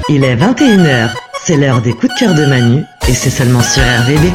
Il est 21h, c'est l'heure des coups de cœur de Manu et c'est seulement sur RVB.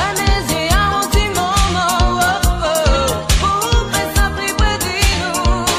Venez et un petit moment, oh, oh, pour faire ça, puis, puis, dis-nous.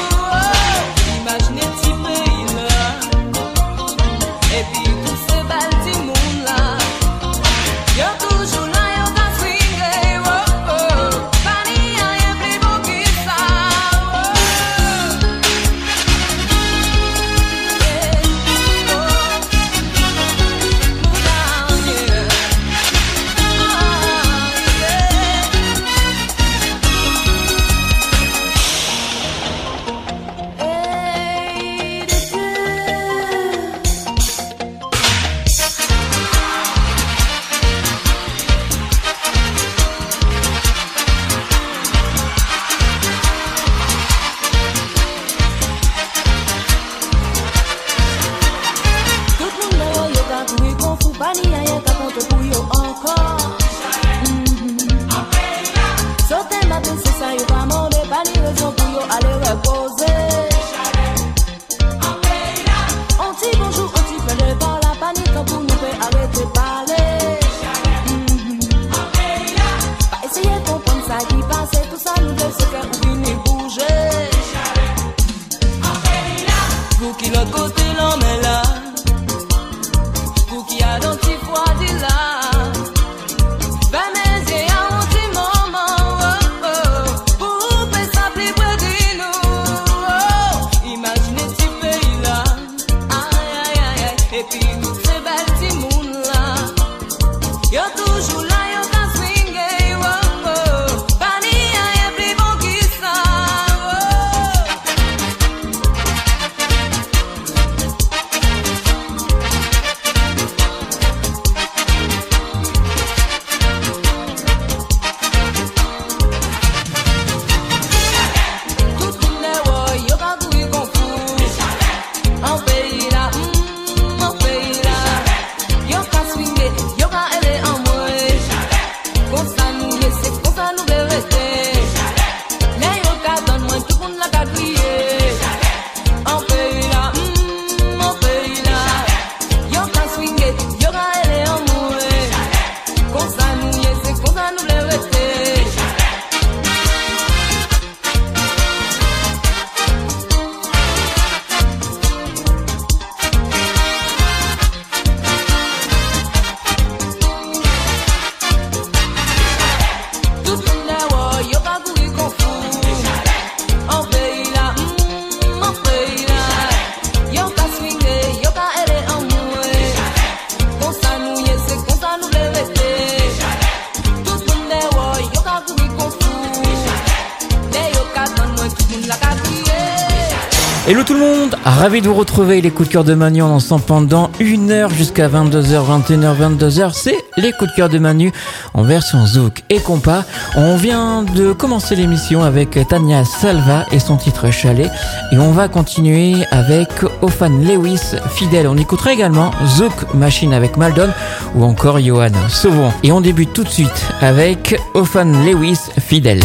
Hello tout le monde, ravi de vous retrouver les coups de cœur de Manu en ensemble pendant 1h jusqu'à 22h, 21h, 22h. C'est les coups de cœur de Manu en version zouk et compas. On vient de commencer l'émission avec Tania Salva et son titre Chalet. Et on va continuer avec Ofan Lewis, Fidèle. On écoutera également Zouk Machine avec Maldon ou encore Johan Sauvon. Et on débute tout de suite avec Ofan Lewis, Fidèle.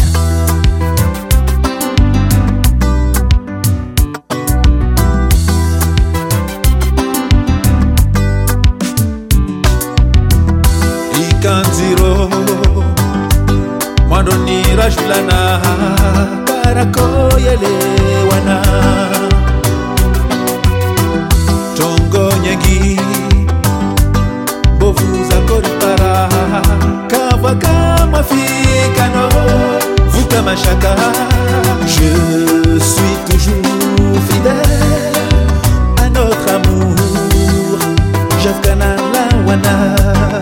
Kanziro Mwandoni Rajulana Karako Yele Wana Tongo Nyengi Bovu Zakoripara Kavaka Mafikano Vuka Machaka. Je suis toujours fidèle à notre amour Jafkana Lawana.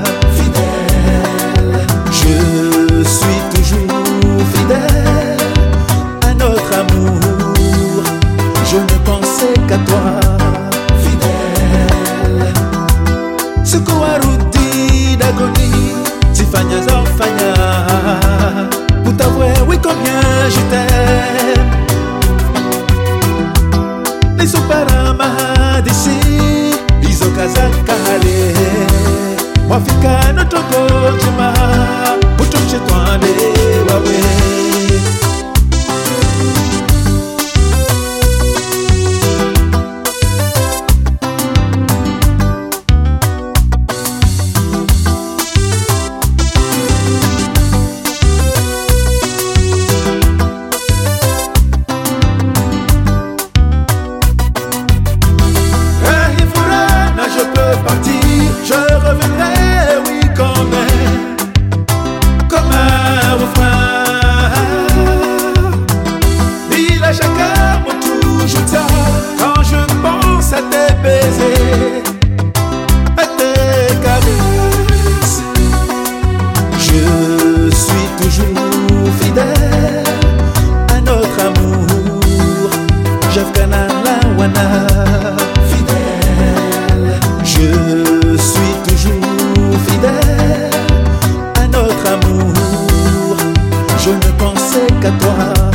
Je suis toujours fidèle à notre amour. Je ne pensais qu'à toi, fidèle. Ce Kouaroudi d'agonie, Tifanya Zorfanya. Pour t'avouer, oui, combien je t'aime. Les Soparama d'ici, Bizokazakale. Wafika no toko juma Utumche twande wawe. Rahifurana, je peux partir, je reviendrai. Quand je pense à tes baisers, à tes caresses, je suis toujours fidèle à notre amour. Jafkana Lawana, fidèle. Je suis toujours fidèle à notre amour. Je ne pensais qu'à toi.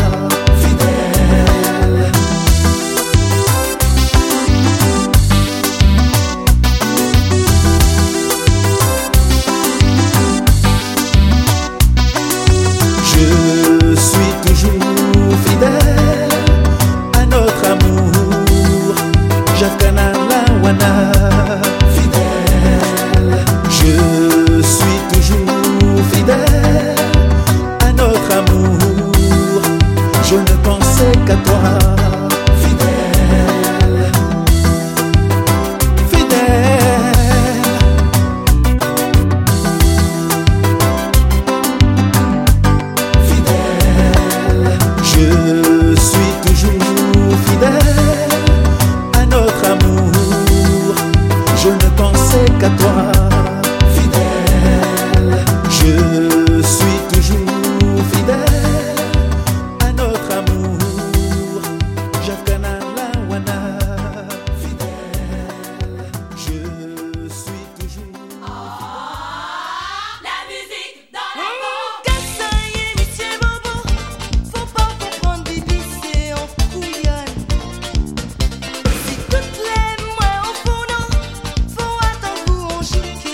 Je suis toujours fidèle à notre amour. Jafkana Lawana, fidèle. Je suis toujours fidèle à notre amour. Je ne pensais qu'à toi, fidèle. Fidèle. Je suis toujours fidèle à notre amour. Je ne pensais qu'à toi, fidèle. Je suis toujours fidèle à notre amour. Jafkana Lawana, fidèle. Je suis toujours La musique dans les mots. Kassaye, monsieur Bobo, faut pas comprendre Bibi, c'est en couillonne. Si toutes les mois au fond, faut attendre pour on chic.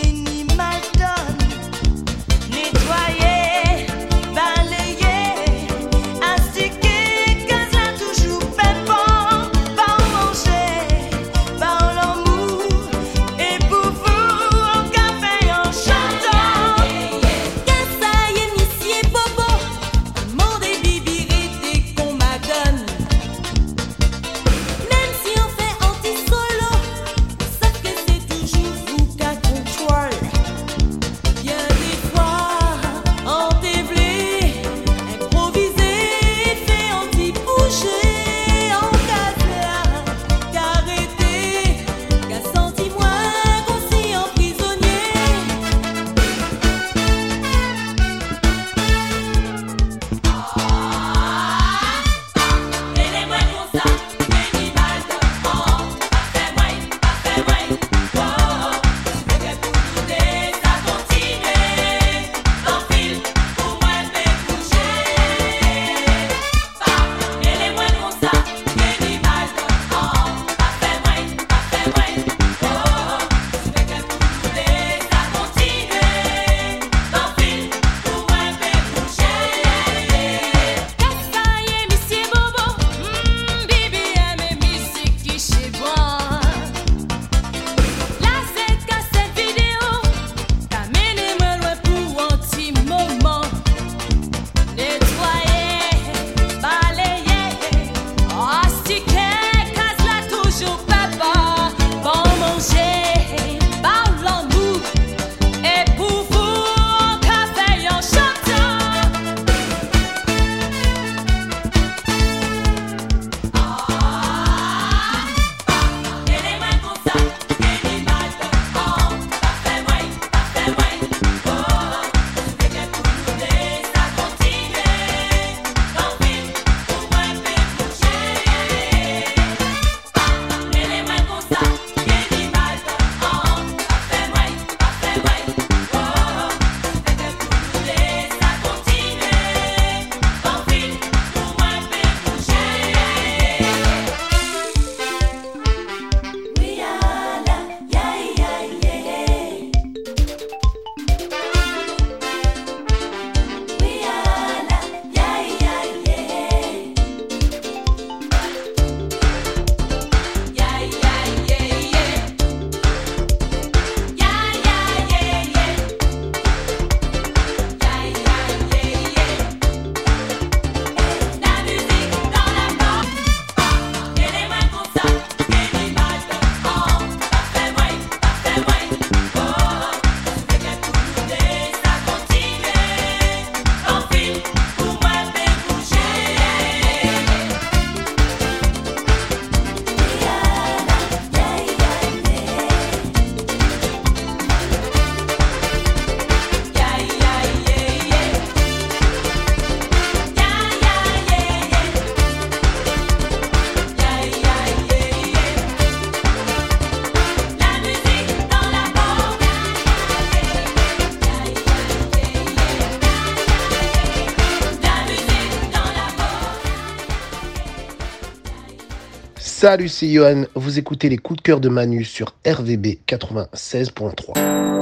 Salut, c'est Johan. Vous écoutez les coups de cœur de Manu sur RVB 96.3.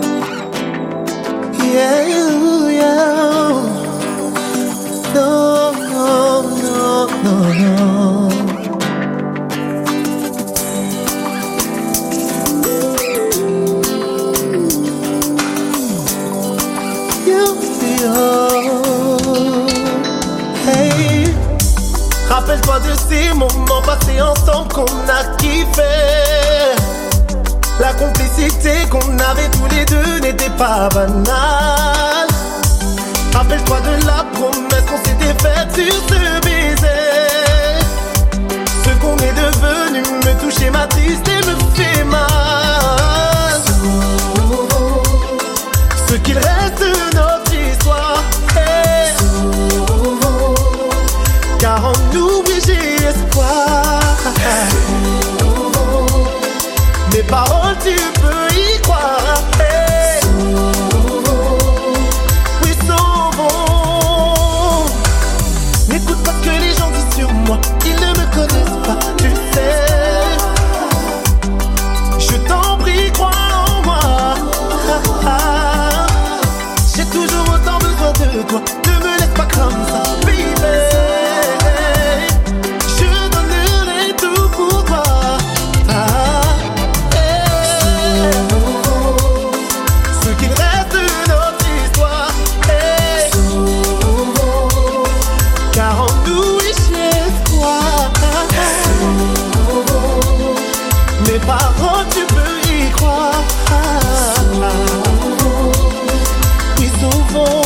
Yeah, yeah. No, no, no, no, no. Hey, rappelle-toi de ces moments passés ensemble qu'on a kiffé. La complicité qu'on avait tous les deux n'était pas banale. Rappelle-toi de la promesse qu'on s'était faite sur ce baiser. Ce qu'on est devenu me touche et m'attriste et me fait mal. Ce qu'il reste de notre histoire est car en nous oui j'ai espoir. Mes paroles tu peux y croire. Oui sauvons. N'écoute pas ce que les gens disent sur moi. Ils ne me connaissent pas, tu sais. Je t'en prie crois en moi. J'ai toujours autant besoin de toi. Ne me laisse pas comme ça, baby. Je donnerai tout pour toi. Ce qu'il reste de notre histoire est car en nous j'ai espoir. Mes paroles tu peux y croire. Oui souvent.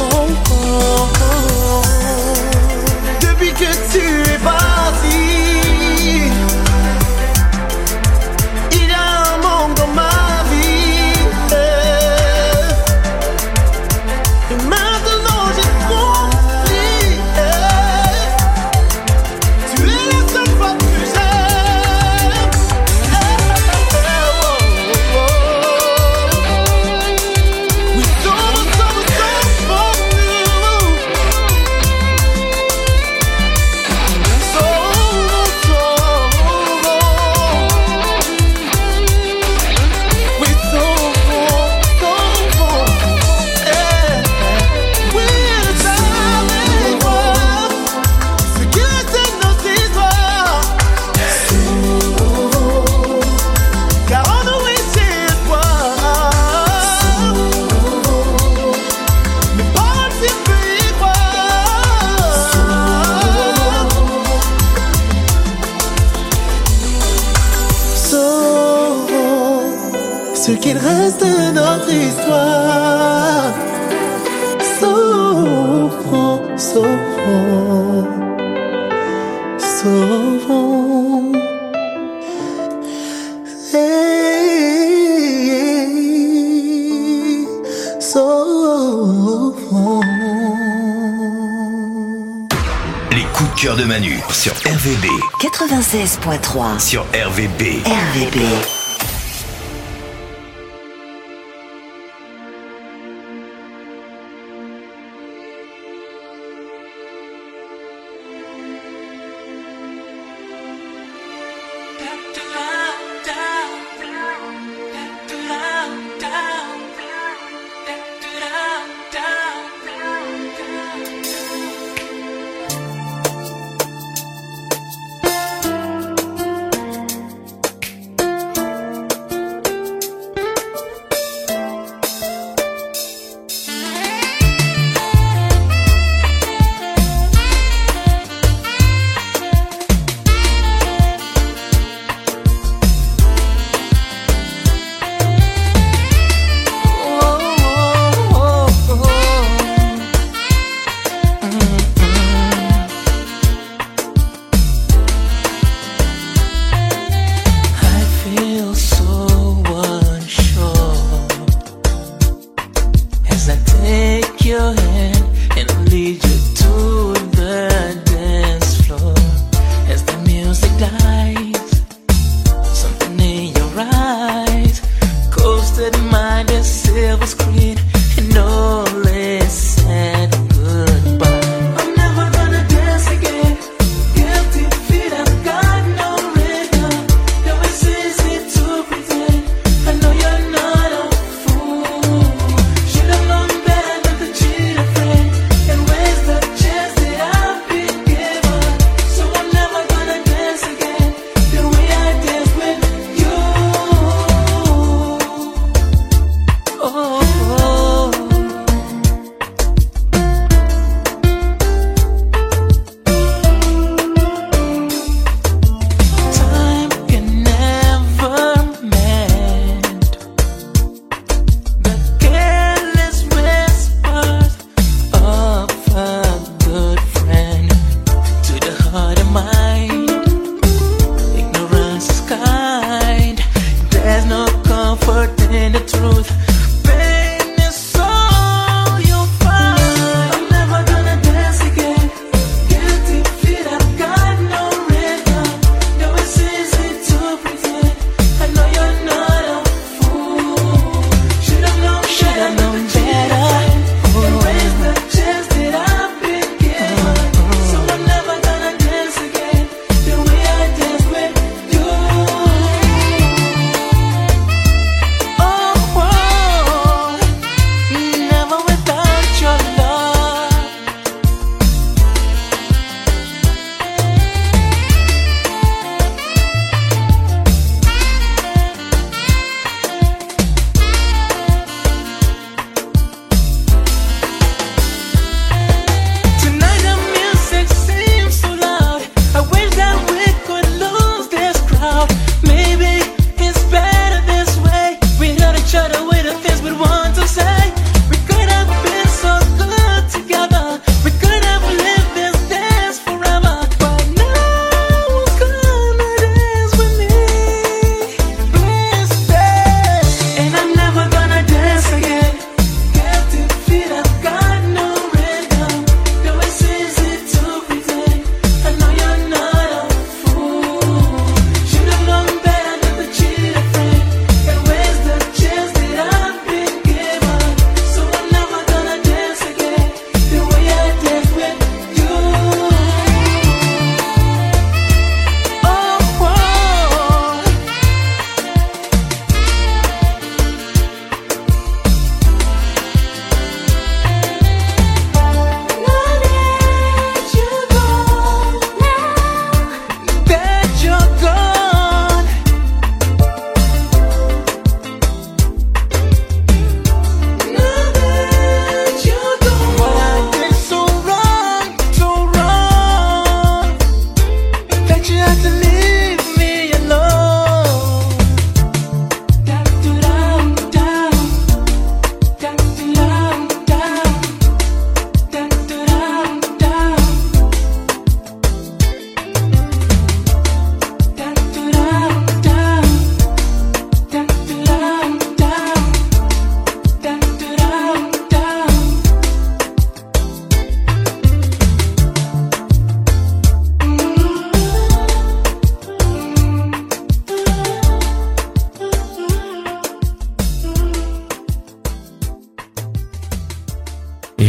Depuis que tu es parti, il y a un manque dans ma vie. Et maintenant j'ai compris. Tu es la seule femme que j'aime. Oui, sauve pour nous. Oui, oui, le savais voir ce qui reste de notre histoire. Car en nous oui j'ai espoir. Mes paroles tu peux y croire. Sauvons ce qu'il reste de notre histoire. Sauvons, sauvons, sauvons. Hey, sauvons. Les coups de cœur de Manu sur RVB. 96.3 Sur RVB. RVB.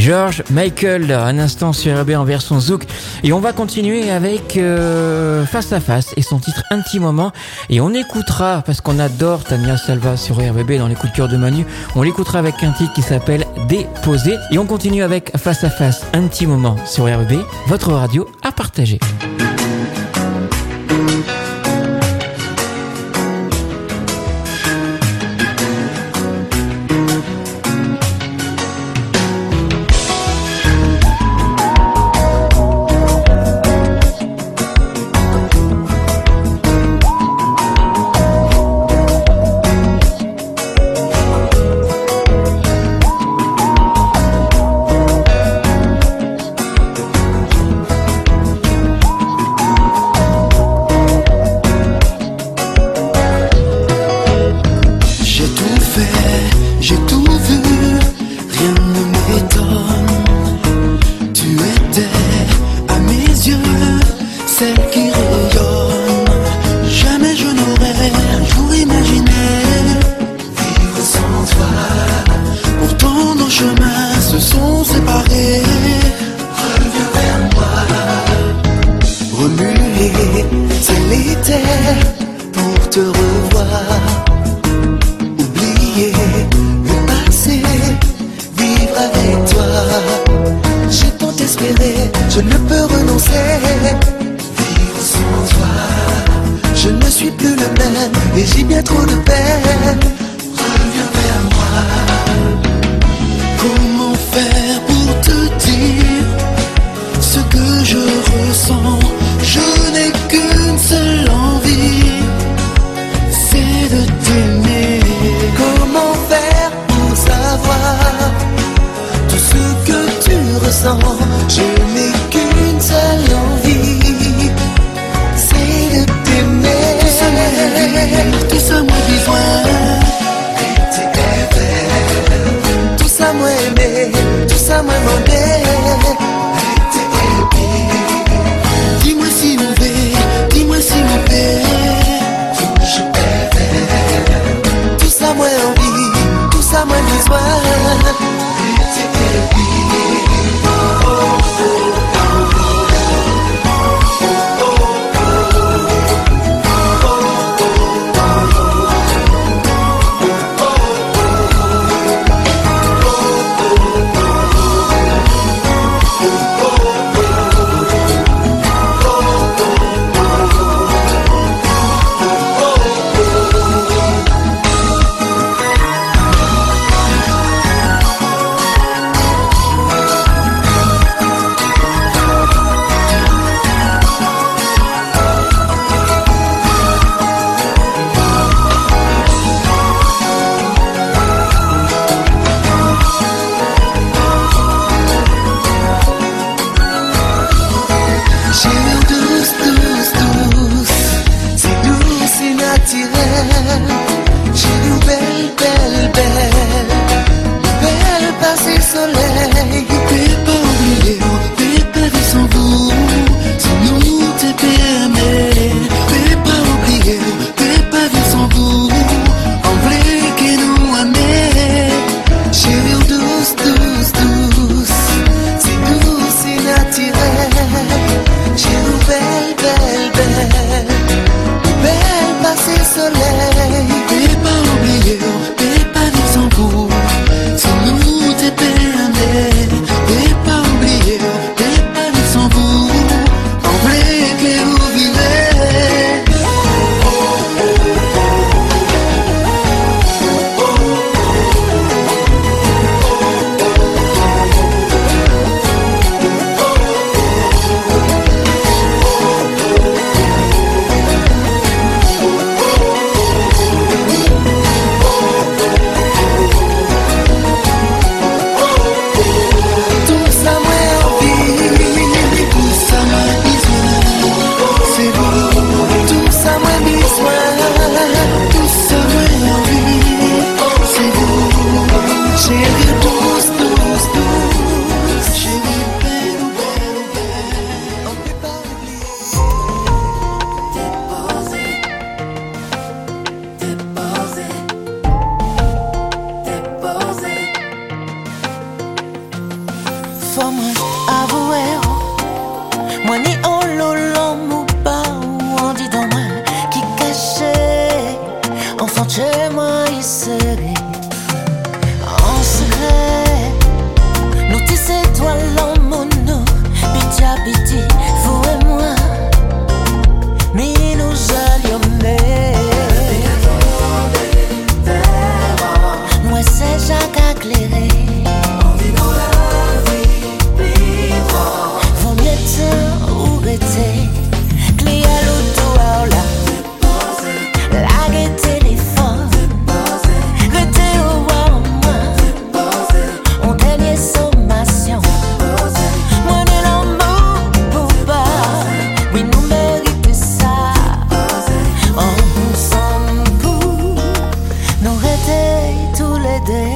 George Michael, un instant sur RB en version Zouk. Et on va continuer avec Face à Face et son titre Un petit moment. Et on écoutera, parce qu'on adore Tania Salva sur RBB dans les coups de cœur de Manu, on l'écoutera avec un titre qui s'appelle Déposé. Et on continue avec Face à Face, un petit moment sur RBB, votre radio à partager. chez moi il serait en secret. Nous tisser toi l'amour, piti à piti, vous et moi. Mais nous allions moi c'est Jacques à éclairer. On dit dans la vie, vivre. Vaut mieux temps ou rester. Clé à l'auto là. Laguer téléphone. Rester au roi moi. On dernier sommation. Moi de l'amour pour pas. Oui nous méritons ça. Ensemble pour nous rester tous les deux.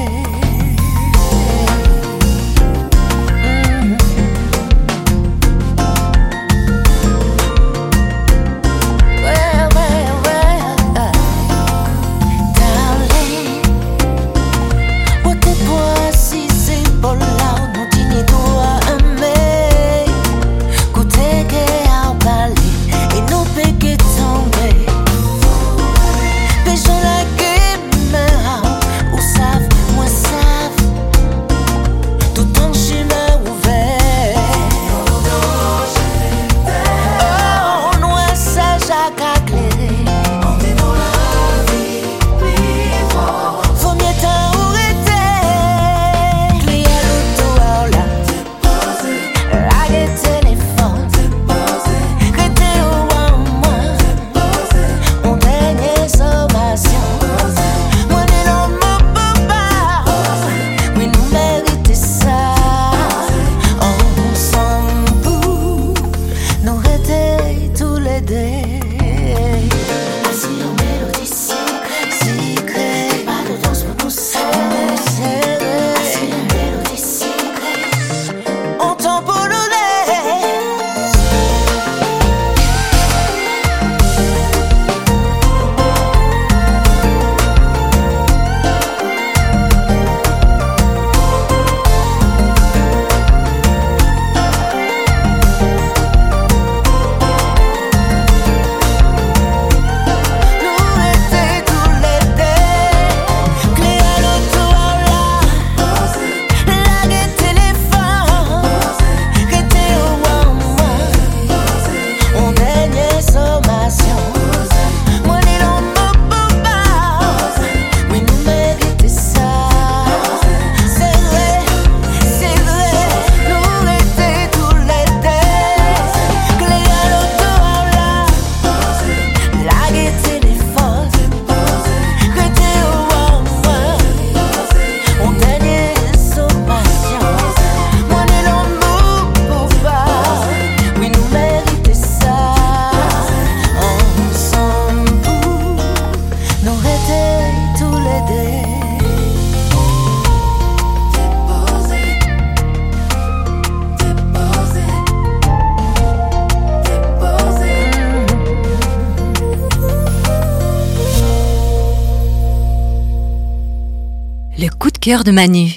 Le coup de cœur de Manu.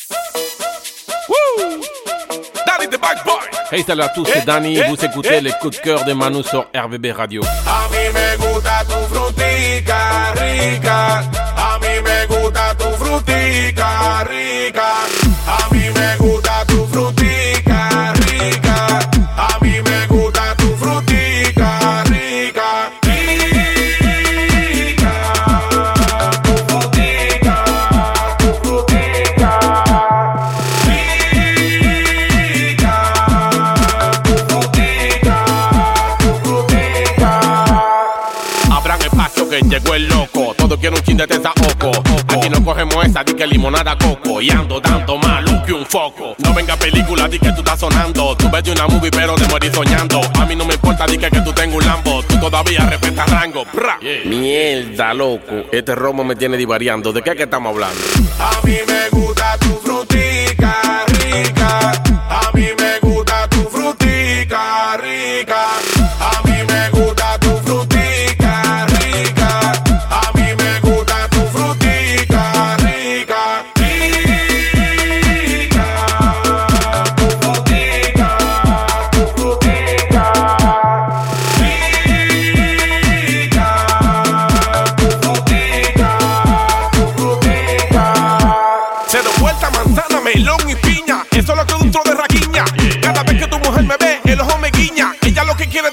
Hey, salut à tous, c'est Danny. Vous écoutez les coups de cœur de Manu sur RVB Radio. A mí me gusta tu frutica rica. A mí me gusta tu frutica rica. A mí me gusta tu frutica rica. A mí me gusta tu frutica rica. Rica. Tu frutica. Tu frutica. Rica. Tu frutica. Tu frutica. Abran espacio que llegó el loco. Todo quiere un chin de tesa oco. Aquí no cogemos esa, di que limonada coco. Y ando dando más luz que un foco. No venga película, di que tú estás sonando. Tú ves de una movie pero te morí soñando. A mí no me importa, di que tú tengas un Lambo. Tú todavía respetas rango. Yeah. Mierda, loco. Este romo me tiene divariando. ¿De qué es que estamos hablando? A mí me gusta tu frutica rica. A mí me gusta tu frutica rica. A mí me gusta tu frutica rica. A mí me gusta tu frutica rica. Rica. Tu frutica. Tu frutica. Rica. Tu frutica.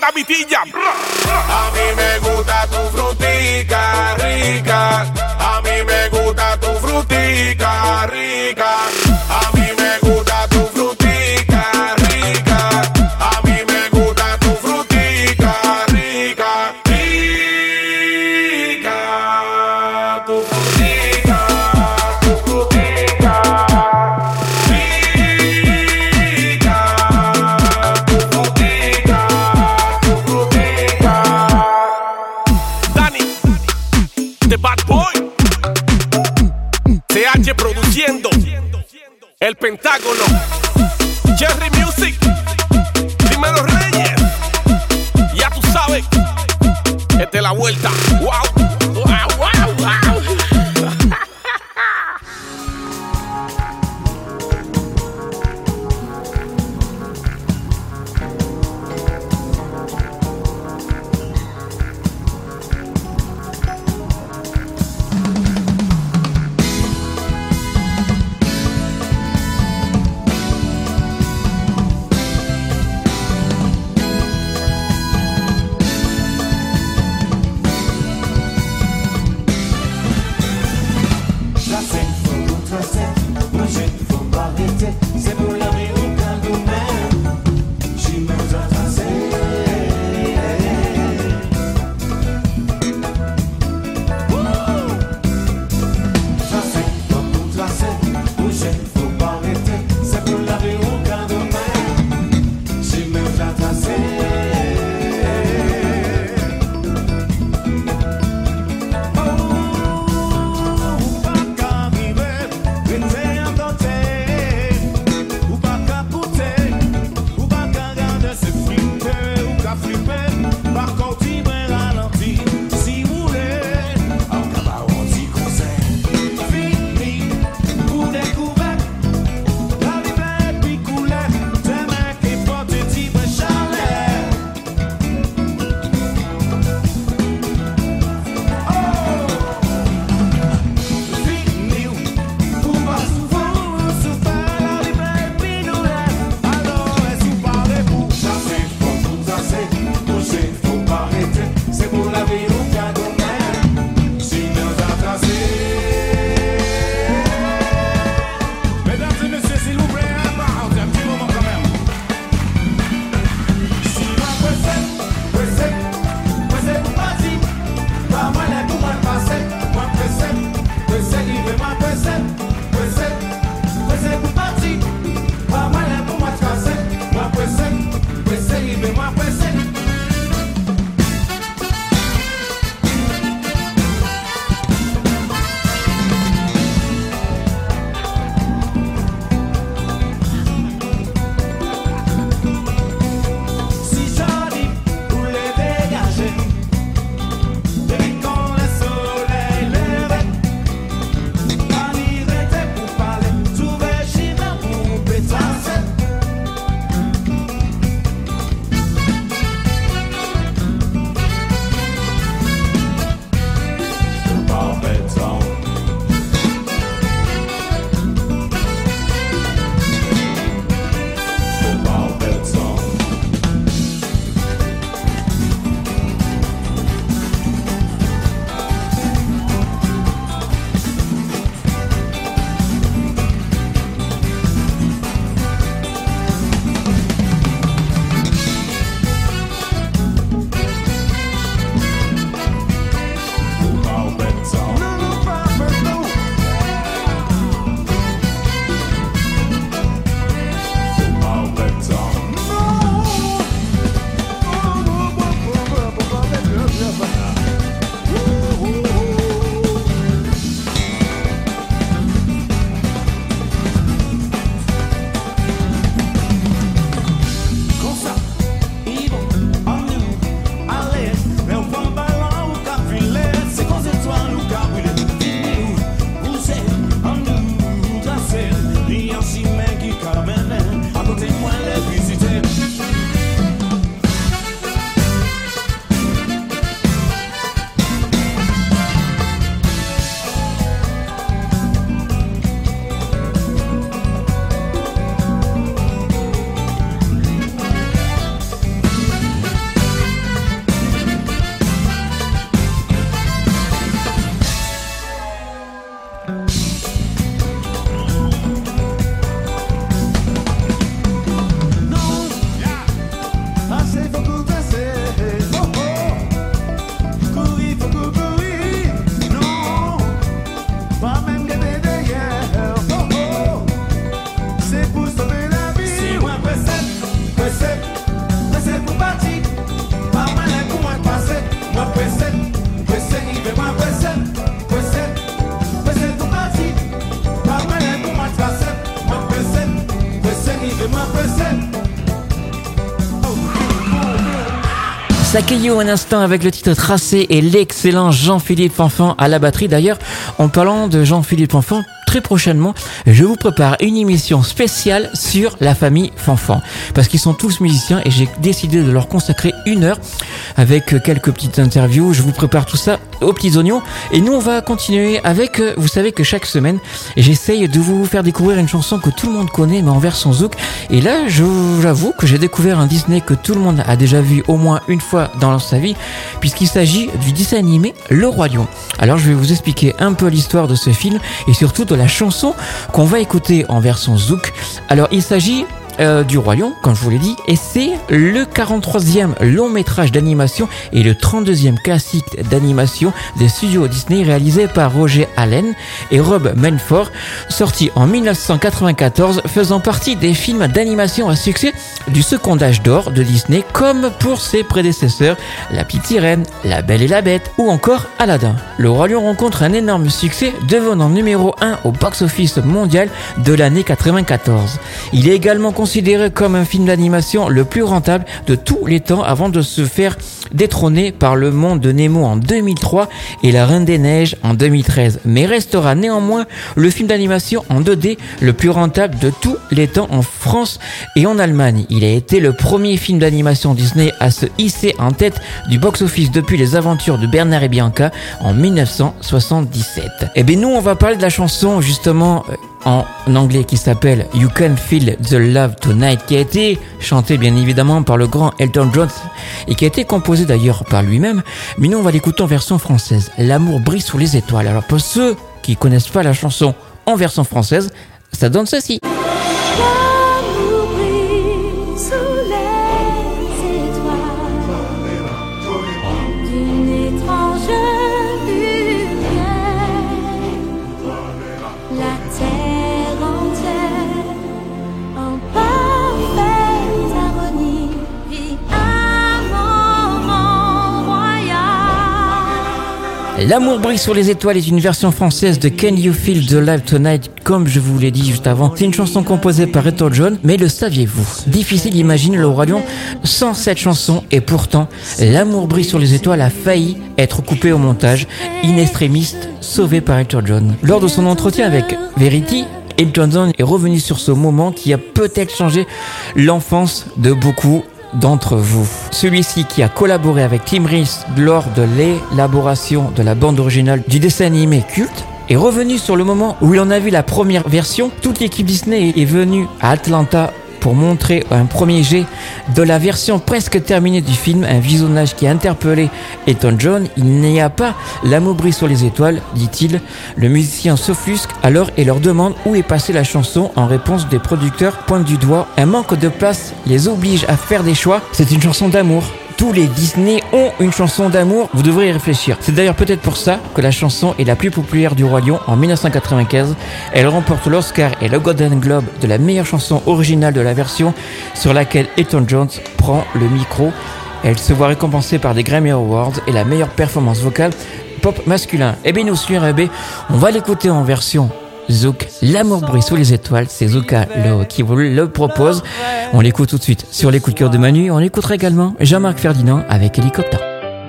mata vitilla. A mí me gusta tu frutica rica. A mí me gusta tu frutica rica. A mí me gusta tu frutica rica. A mí me gusta tu frutica rica. Rica. Tu frutica. Tu frutica. Rica. Tu frutica. Tu frutica. Dani, The Bad Boy. CH produciendo. El Pentágono. Jerry Music. Dímelo Reyes. Ya tú sabes. Esta es la vuelta. Wow. Wow, wow, wow. Sakeyo un instant avec le titre Tracé et l'excellent Jean-Philippe Fanfan à la batterie. D'ailleurs, en parlant de Jean-Philippe Fanfan, très prochainement, je vous prépare une émission spéciale sur la famille Fanfan. Parce qu'ils sont tous musiciens et j'ai décidé de leur consacrer 1 heure avec quelques petites interviews. Je vous prépare tout ça aux petits oignons. Et nous, on va continuer avec, vous savez que chaque semaine, j'essaye de vous faire découvrir une chanson que tout le monde connaît, mais en version zouk. Et là, j'avoue que j'ai découvert un Disney que tout le monde a déjà vu au moins une fois dans sa vie, puisqu'il s'agit du dessin animé Le Roi Lion. Alors, je vais vous expliquer un peu l'histoire de ce film et surtout de la chanson qu'on va écouter en version zouk. Alors, il s'agit du Roi Lion, comme je vous l'ai dit, et c'est le 43e long métrage d'animation et le 32e classique d'animation des studios Disney réalisé par Roger Allen et Rob Manford, sorti en 1994, faisant partie des films d'animation à succès du second âge d'or de Disney, comme pour ses prédécesseurs La Petite Sirène, La Belle et la Bête ou encore Aladdin. Le Roi Lion rencontre un énorme succès, devenant numéro 1 au box-office mondial de l'année 94. Il est également considéré comme un film d'animation le plus rentable de tous les temps avant de se faire détrôner par Le Monde de Nemo en 2003 et La Reine des Neiges en 2013, mais restera néanmoins le film d'animation en 2D le plus rentable de tous les temps en France et en Allemagne. Il a été le premier film d'animation Disney à se hisser en tête du box-office depuis Les Aventures de Bernard et Bianca en 1977. Et bien nous, on va parler de la chanson justement en anglais qui s'appelle You Can Feel the Love Tonight, qui a été chanté bien évidemment par le grand Elton John et qui a été composé d'ailleurs par lui-même, mais nous on va l'écouter en version française. L'amour brille sous les étoiles. Alors pour ceux qui connaissent pas la chanson en version française, ça donne ceci. L'amour brille sous les étoiles d'une étrange lumière. La terre entière en parfaite harmonie vit un moment royal. L'amour brille sur les étoiles est une version française de Can You Feel the Love Tonight, comme je vous l'ai dit juste avant. C'est une chanson composée par Elton John, mais le saviez-vous? Difficile d'imaginer Le Roi Lion sans cette chanson, et pourtant, L'amour brille sur les étoiles a failli être coupé au montage, in extremis, sauvé par Elton John. Lors de son entretien avec Verity, Elton John est revenu sur ce moment qui a peut-être changé l'enfance de beaucoup d'entre vous. Celui-ci qui a collaboré avec Tim Rice lors de l'élaboration de la bande originale du dessin animé culte est revenu sur le moment où il en a vu la première version. Toute l'équipe Disney est venue à Atlanta pour montrer un premier jet de la version presque terminée du film, un visionnage qui a interpellé Elton John. Il n'y a pas l'amour brille sur les étoiles, dit-il. Le musicien s'offusque alors et leur demande où est passée la chanson. En réponse, des producteurs pointent du doigt un manque de place les oblige à faire des choix. C'est une chanson d'amour. Tous les Disney ont une chanson d'amour, vous devrez y réfléchir. C'est d'ailleurs peut-être pour ça que la chanson est la plus populaire du Roi Lion en 1995. Elle remporte l'Oscar et le Golden Globe de la meilleure chanson originale de la version sur laquelle Elton John prend le micro. Elle se voit récompensée par des Grammy Awards et la meilleure performance vocale pop masculin. Et bien nous sur RB, on va l'écouter en version zouk, L'amour brille sous les étoiles, c'est Zouka qui vous le propose. On l'écoute tout de suite sur les coups de cœur de Manu. On écoutera également Jean-Marc Ferdinand avec Hélicoptère.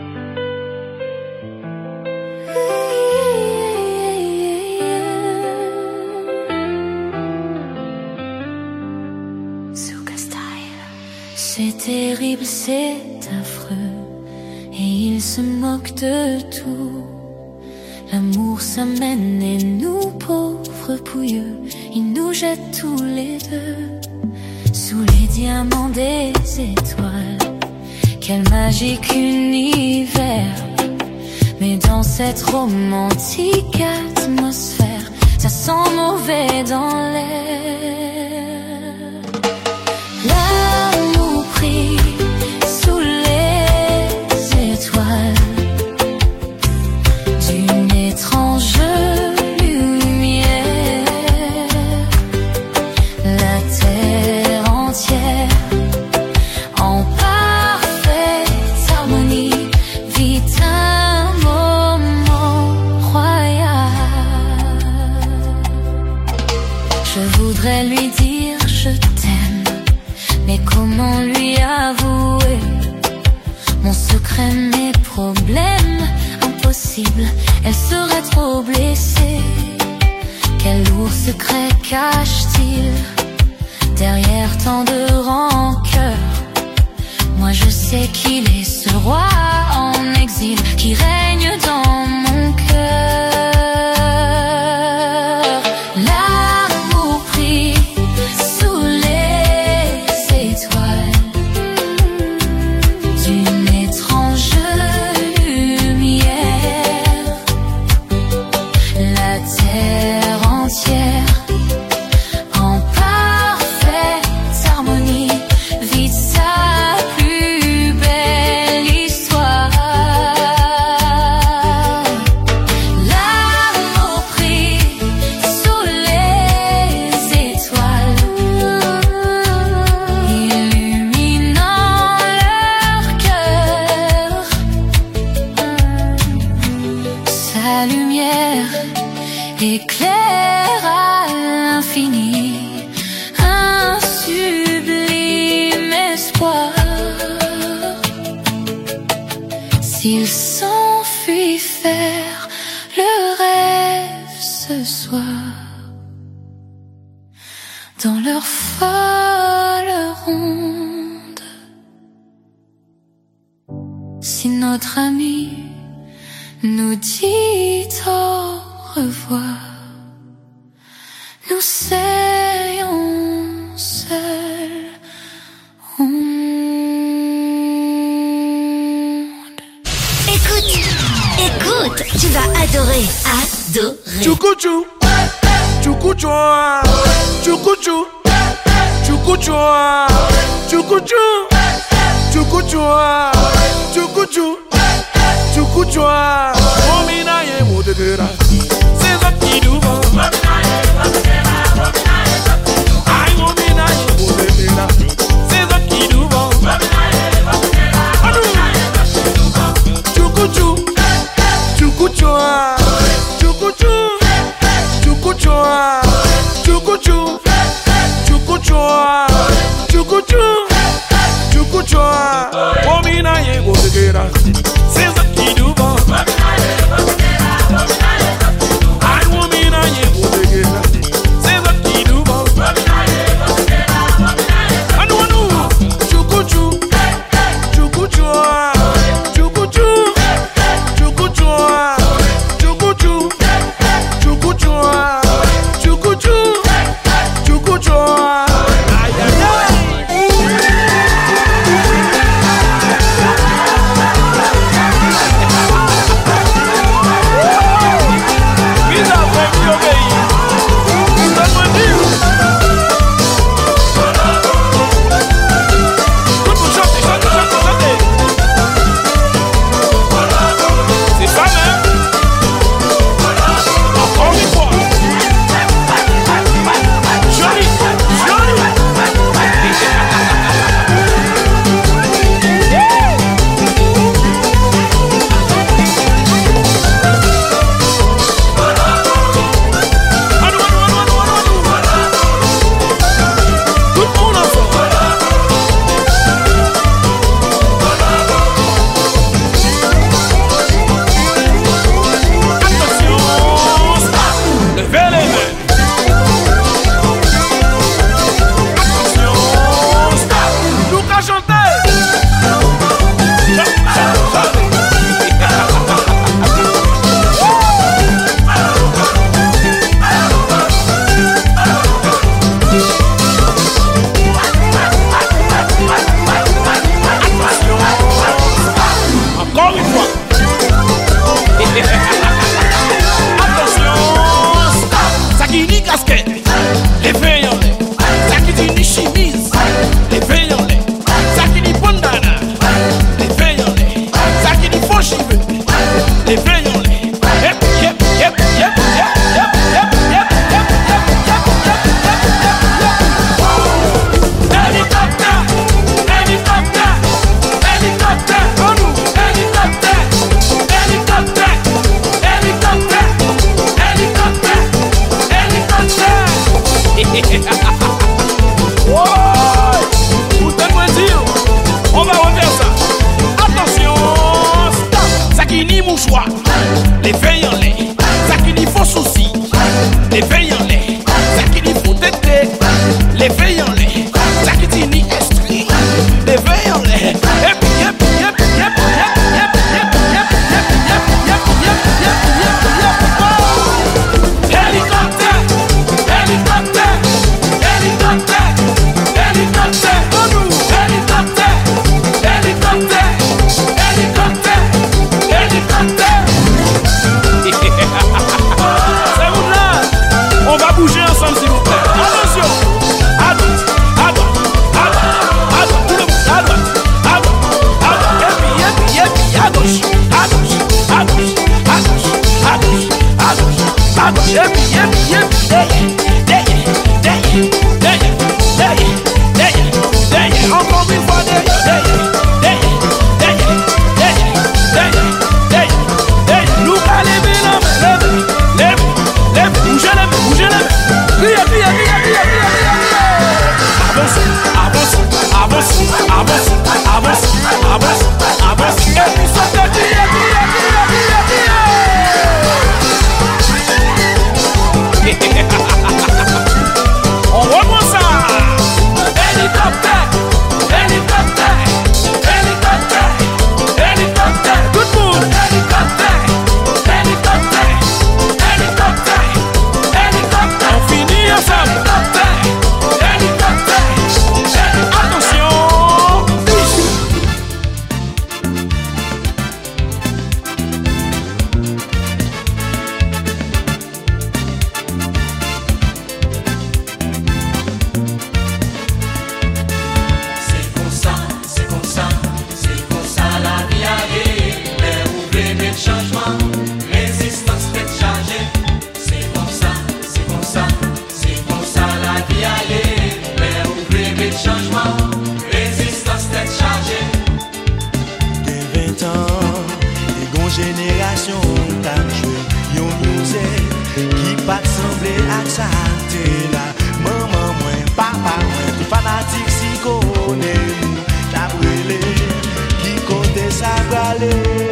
C'est terrible, c'est affreux, et il se moque de tout. L'amour s'amène et nous, pauvres pouilleux, il nous jette tous les deux sous les diamants des étoiles. Quel magique univers, mais dans cette romantique atmosphère, ça sent mauvais dans l'air. L'amour brille sous les étoiles d'une étrange lumière. La terre entière en parfaite harmonie vit un moment royal. Je voudrais lui impossible, elle serait trop blessée. Quel lourd secret cache-t-il derrière tant de rancœur? Moi je sais qu'il est ce roi en exil qui règne dans mon cœur. L'amour pris sous les étoiles d'une étrange lumière. La terre entière en parfaite harmonie vit sa plus belle histoire. L'amour pris sous les étoiles, illuminant leur cœur. Sa lumière éclaire à l'infini un sublime espoir. S'il s'enfuit faire le rêve ce soir, dans leur folle ronde, si notre ami nous dit au revoir, nous serions seuls au monde. Écoute, tu vas adorer. Chucuchu, chucuchu, chucuchu, chucuchu, chucuchu, chucuchu, chucuchu, chucuchu. Momina ye modegera, c'est ça qui nous va. Ay, momina ye modegera, c'est ça qui nous va. Chucuchu, chucuchu, chucuchu, chucuchu, chucuchu, chucuchu, chucuchu, chucuchu. Momina ye modegera, c'est ça qui nous va. Ay, momina ye modegera, c'est ça qui nous va. Anu, chucuchu, chucuchu, chucuchu, chucuchu, chucuchu. les veilles en l'air, ça qui n'y faut souci. Les veilles en l'air, ça qui n'y faut têter. Les veilles en l'air, ça qui t'y n'y estrie. Les veilles en l'air, et puis yep, yep, yep, yep, yep, yep, yep, yep, yep, yep, yep, yep, yep, yep. Hélicoptère, hélicoptère, hélicoptère, hélicoptère, hélicoptère, hélicoptère, hélicoptère, hélicoptère. C'est vous là, on va bouger ensemble s'il vous plaît. Attention, à droite, à droite, à droite, à droite, tout le monde, à droite, à droite, et puis à gauche, à gauche, à gauche, à gauche, à gauche, à gauche, à gauche, et puis derrière, encore une fois derrière. Nous allons lever la main, lève, bougez les mains, bougez les mains. Criez. Avance, et puis sautez, on reprend ça. Hélicoptère, hélicoptère, hélicoptère, hélicoptère, tout le monde. Hélicoptère, hélicoptère, hélicoptère, hélicoptère. On finit ensemble. Hélicoptère, hélicoptère. Attention. Génération t'a joué yon musique qui pas semblé à ça là maman moi papa moi tout fanatique si connaît t'a brûlé qui côté ça brûlé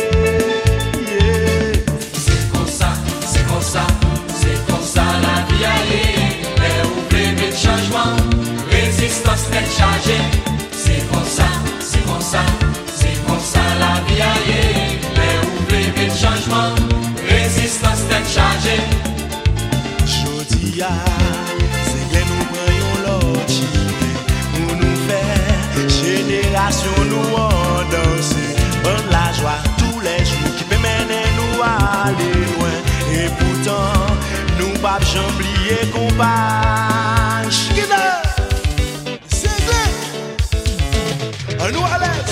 c'est comme ça la vie allait mais oublier le changement résistance n'est chargée c'est comme ça la vie allait le changement, résistance tête chargée. Jodia, c'est que nous prenions l'autre pour nous faire génération nous en danser. On la joie tous les jours qui peut mener nous à aller loin. Et pourtant, nous pas oublier qu'on passe. C'est vrai. On nous à l'aise.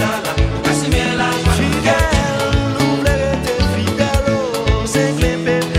Fidèle, nous voulons être fidèles, c'est que les bébés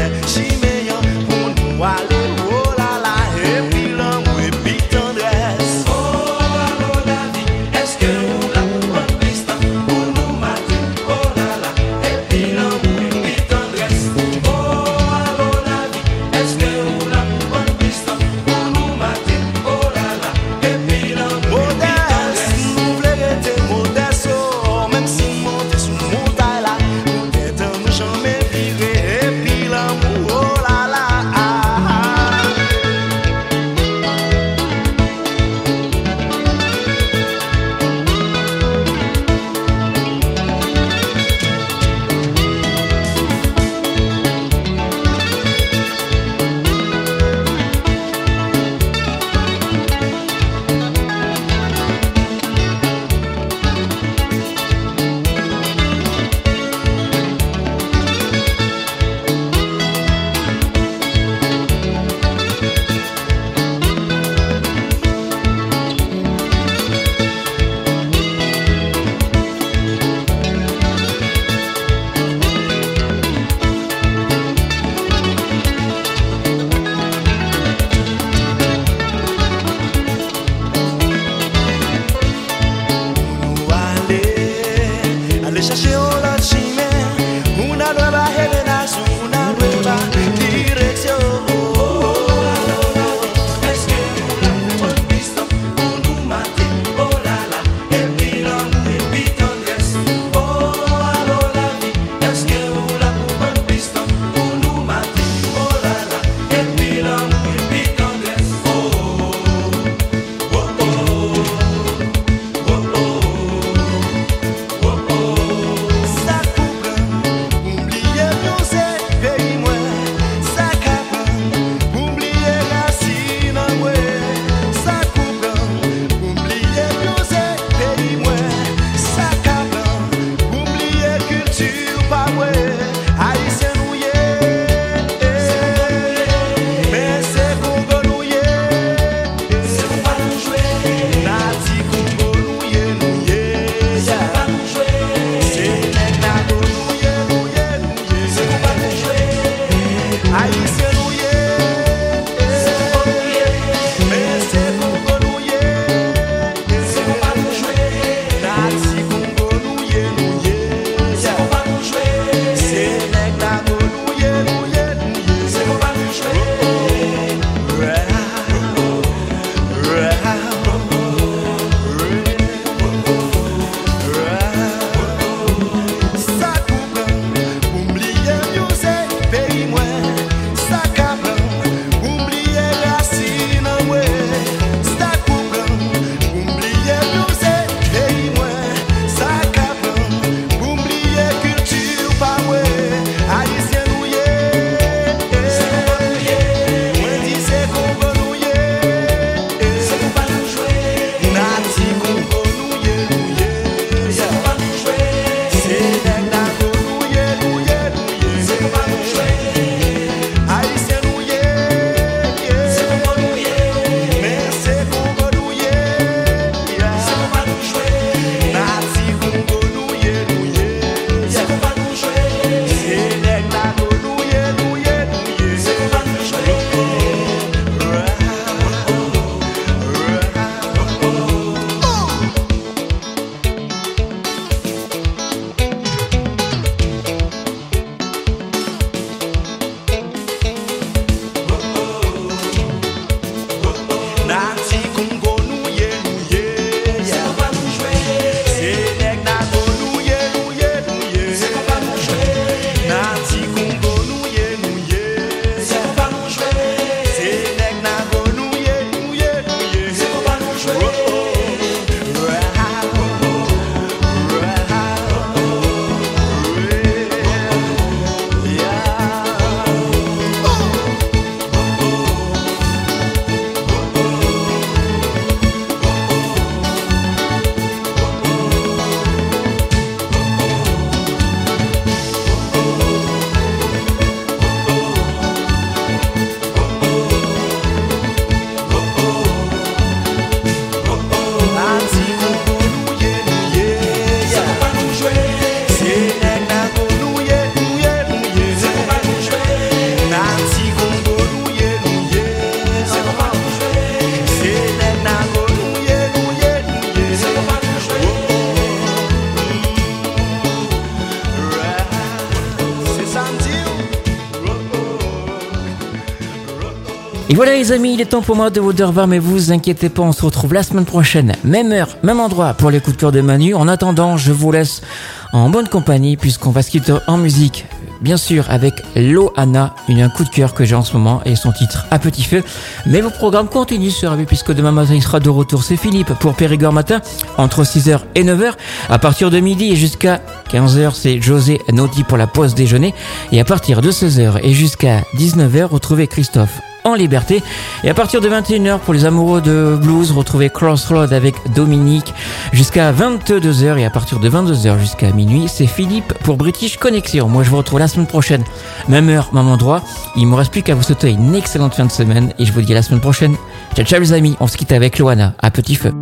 Et voilà les amis, il est temps pour moi de vous dire au revoir, mais vous inquiétez pas, on se retrouve la semaine prochaine, même heure, même endroit pour les coups de cœur de Manu. En attendant, je vous laisse en bonne compagnie puisqu'on va se quitter en musique, bien sûr avec Loana, un coup de cœur que j'ai en ce moment et son titre À Petit Feu. Mais vos programmes continuent sur AB puisque demain matin il sera de retour. C'est Philippe pour Périgord Matin entre 6h et 9h. À partir de midi et jusqu'à 15h, c'est José Naudy pour la pause déjeuner. Et à partir de 16h et jusqu'à 19h, retrouvez Christophe en liberté. Et à partir de 21h, pour les amoureux de blues, retrouvez Crossroad avec Dominique jusqu'à 22h. Et à partir de 22h jusqu'à minuit, c'est Philippe pour British Connection. Moi, je vous retrouve la semaine prochaine. Même heure, même endroit. Il me reste plus qu'à vous souhaiter une excellente fin de semaine. Et je vous dis à la semaine prochaine. Ciao, ciao les amis. On se quitte avec Loana. À Petit Feu.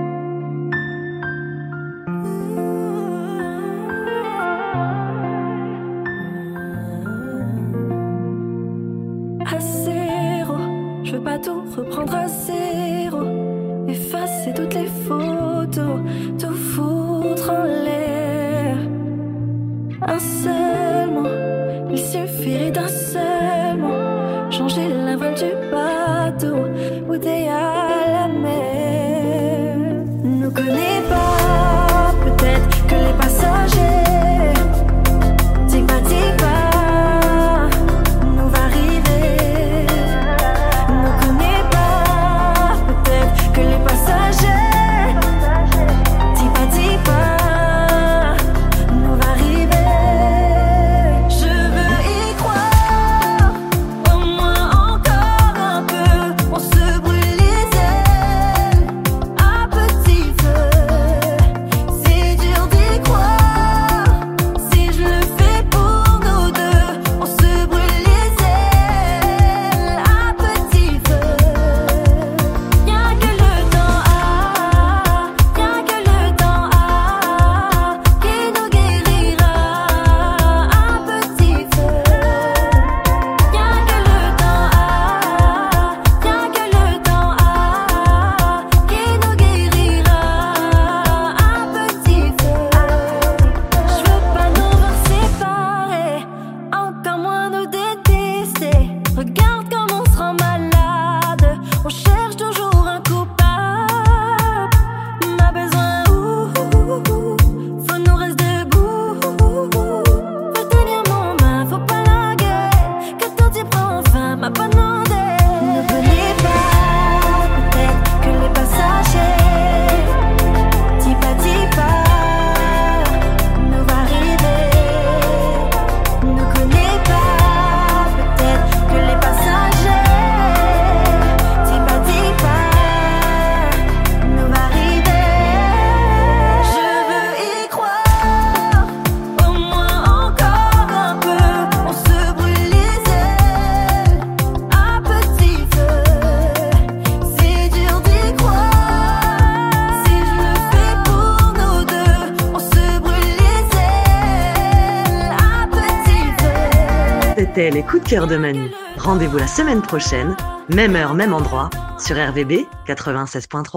Je veux pas tout reprendre à zéro, effacer toutes les photos, tout foutre en l'air. Un seul mot, il suffirait d'un seul mot, changer la voile du bateau, bouteille à la mer. Nous connaît pas, peut-être que les passagers, dis pas, nous va arriver. Que les passagers, dis pas, nous va arriver. C'était les coups de cœur de Manu. Rendez-vous la semaine prochaine, même heure, même endroit, sur RVB 96.3.